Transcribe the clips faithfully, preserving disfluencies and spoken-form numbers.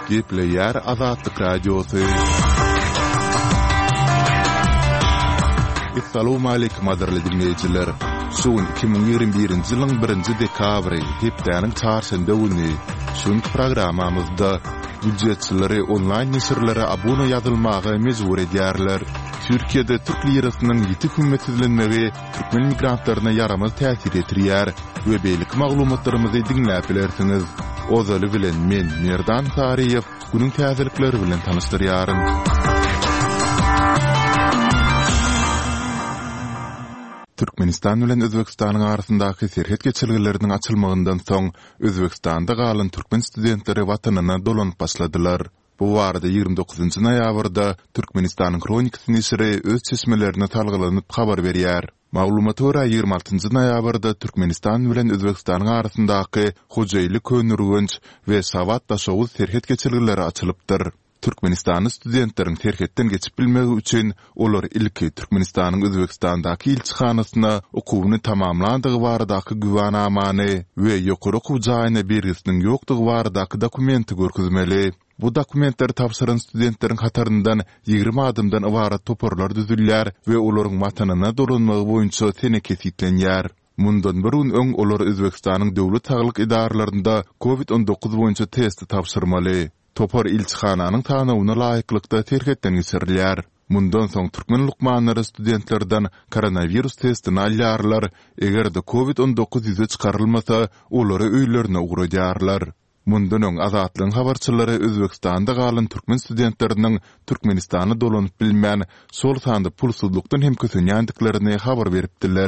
Gepleyer Azatlyk Radiosu. Assalamu alaykum aderli dinleyijiler. Şuň iki bin ýigirme birinji ýylyň birinji dekabry hepdeniň çarşamba güni şuň programamyzda büdjetçileri onlaýn nesirlere abone ýazylmagy mejbur edýärler. Türkiýede Türk lirasynyň ýiti kymmetlenmegi türkmen migrantlaryna ýaramaz täsir etdirýär we beýlik maglumatlarymyzy dinläp bilersiňiz. Ozaly bilen men Merdan Tariýew günüň täzelikleri bilen tanışdyrýarym. Türkmenistan bilen Özbekistanyň arasyndaky serhet geçirgileriniň açylmagyndan soň Özbekistanda galan türkmen studentleri watanyna dolanyp başladylar. Bu warda ýygrimi dokuzynjy noýabrda Türkmenistanyň Kronikasy nesiri öz çeşmelerini talgylanyp habar berýär. Maglumaty görä ýygrimi altynjy noýabrda Türkmenistan bilen Özbekistanyň arasyndaky hojaýlyk könürgünç we sawat daşawy serhet geçirgileri açylypdyr. Türkmenistan studentleriň terhetden geçip bilmegi üçin olar ilki Türkmenistanyň Özbekistandaky ilçihanasyna okuwyny tamamlandygy baradaky güwanamany we ýokary okuw jaýyna bergisiniň ýokdugy baradaky dokumenti görkezmeli. Bu dokumentleri tapşyran studentleriň hataryndan ýygrimi adymdan ibarat toporlar düzülýär we olaryň watanyna dolanmagy boýunça teneke kitlenýär. Mundan bir gün öň olar Özbekistanyň döwlet saglyk idaralarynda covid on dokuz boýunça testi tapşyrmaly. Topar ilçihananyň tanawyna laýyklykda terhetden geçirilýär. Mundan soň türkmen lukmanlary studentlerden koronavirus testini alýarlar. Eger de covid on dokuz ýüze çykarylmasa, olary öýlerine ugradýarlar. Mundan öň Azatlygyň habarçylary Özbekistanda galan türkmen studentleriniň Türkmenistany dolanyp bilmän sol sanda pulsuzlukdan hem kösenýändiklaryny habar beripdiler.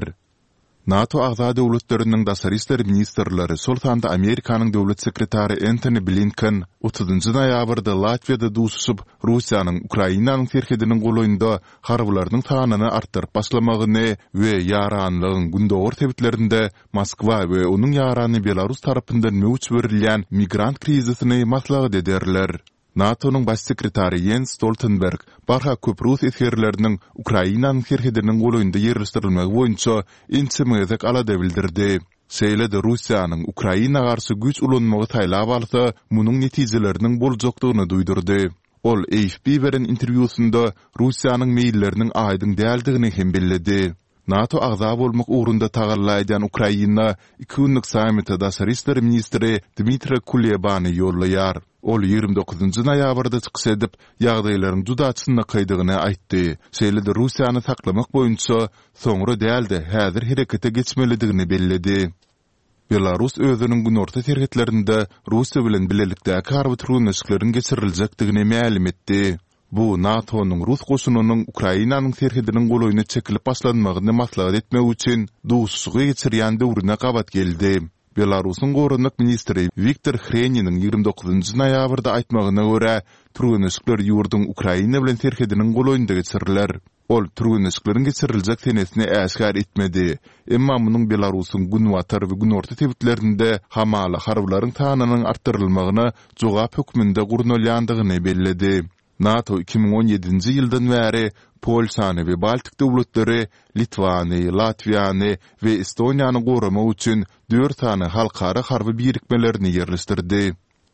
NATO agza döwletleriniň daşary işleri ministrleri sol sanda Amerikanyň döwlet sekretary Antony Blinken otuzynjy noýabrda Latviýada duşup Russiýanyň Ukrainanyň terhediniň golaýynda harbylarynyň sanyny artdyryp başlamagyny we ýaranlygyň gündogor tebitlerinde Moskwa we onuň ýarany Belarus tarapyndan möwç berilýän migrant krizisini maslahat ederler. NATO'nun baş sekretary Jens Stoltenberg barha köp Rus eskerleriniň Ukrainanyň terhediniň golaýynda ýerleşdirilmegi boýunça inçimezek alada bildirdi. Şeýle-de Russiýanyň Ukraina garşy güç ulanmagy taýlap alsa, munyň netijeleriniň boljakdygyny duýdurdy. Ol A F P beren interwýusynda Russiýanyň meýilleriniň aýdyň däldigini hem belledi. NATO agza bolmak ugrunda tagallaýan Ukraina iki günlük sammitde daşary işleri ministri Dmitry Kulebany ýollaýar. Ol ýygrimi dokuzynjy noýabrda çykyş edip, ýagdaýlaryň juda çynna kaýdygyny aýtdy. Şeýle-de Russiýany saklamak boýunça soňra däldi, häzir herekete geçmelidigini belledi. Belarus özüniň günorta terhetlerinde Russiýa bilen bilelikdäki harby turgunlyşyklaryň geçiriljekdigini ma'lum etdi. Bu NATO'nun Rus goşunynyň Ukrainanyň terhediniň golaýyny çekilip başlanmagyny maslahat etmek üçin duşsugy geçirýän döwrüne gabat geldi. Belarusyň gorunluk ministri Viktor Hreniniň ýygrimi dokuzynjy noýabrda aýtmagyna görä, turgunlyşyklar ýurduň Ukraina bilen terhediniň golaýynda geçiriler. Ol turgunlyşyklaryň geçiriljek senesini äşgär etmedi. Emma munyň Belarusyň günwatar we günorta tebitlerinde hamala harbylaryň tanynyň artdyrylmagyna jogap hökmünde gurnalýandygyny belledi. NATO iki bin on ýedinji ýyldan bäri Polşany we Baltik döwletleri, Litvany, Latviýany we Estoniýany goramak üçin dört tane halkara harby birikmelerini ýerleşdirdi.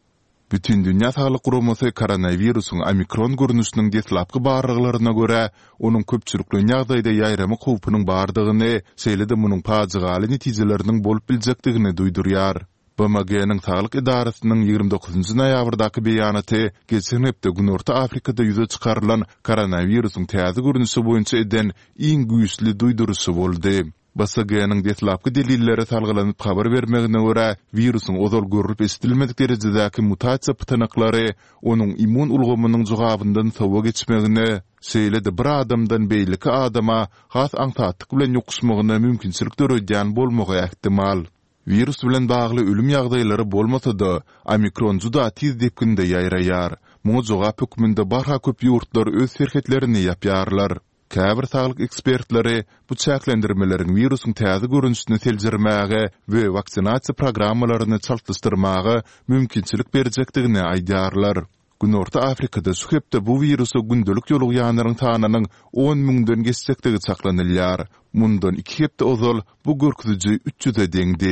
Bütün dünýä saglyk guramasy koronawirusyň omikron görnüşiniň detlapky barlyklaryna görä, onuň köpçülikli ýagdaýda ýaýrama howpynyň bardygyny, şeýle-de munyň paýjygaly netijeleriniň bolup biljekdigini duýdurýar. B M G'niň saglyk idarasynyň ýygrimi dokuzynjy noýabrdaky beýanaty geçen hepde Günorta Afrikada ýüze çykarylan koronawirusyň täze görnüşi boýunça eden iň güýçli duýdurusy boldy. B S G'niň detlapky delilleri talgylanyp habar bermegine görä, wirusyň ozal görülip esdilmedik derejedäki mutasiýa pytanaklary onuň immun ulgamynyň jogabyndan sowa geçmegine, şeýle-de bir adamdan beýleki adama has aňtatlyk bilen ýokuşmagyna mümkinçilik döredýän bolmagy ähtimal. Virus bilen bagly ölüm ýagdaýlary bolmasa-da, omikron juda tiz depkinde ýaýraýar. Muňa jogap hökmünde barha köp ýurtlar öz serhetlerini ýapýarlar. Käbir saglyk ekspertleri bu çäklendirmeleriň wirusyň täze görünüşini seljirmäge we vaksinasiýa programmalaryny çaltystyrmaga mümkinçilik berjekdigini aýdýarlar. Günorta Afrikada şu hepde bu virusu gündelik ýolugýanlaryň tananyň on müňden geçsektigi çaklanylýar. Mundan iki hepde ozal bu görküzüji üç ýüze deňdi.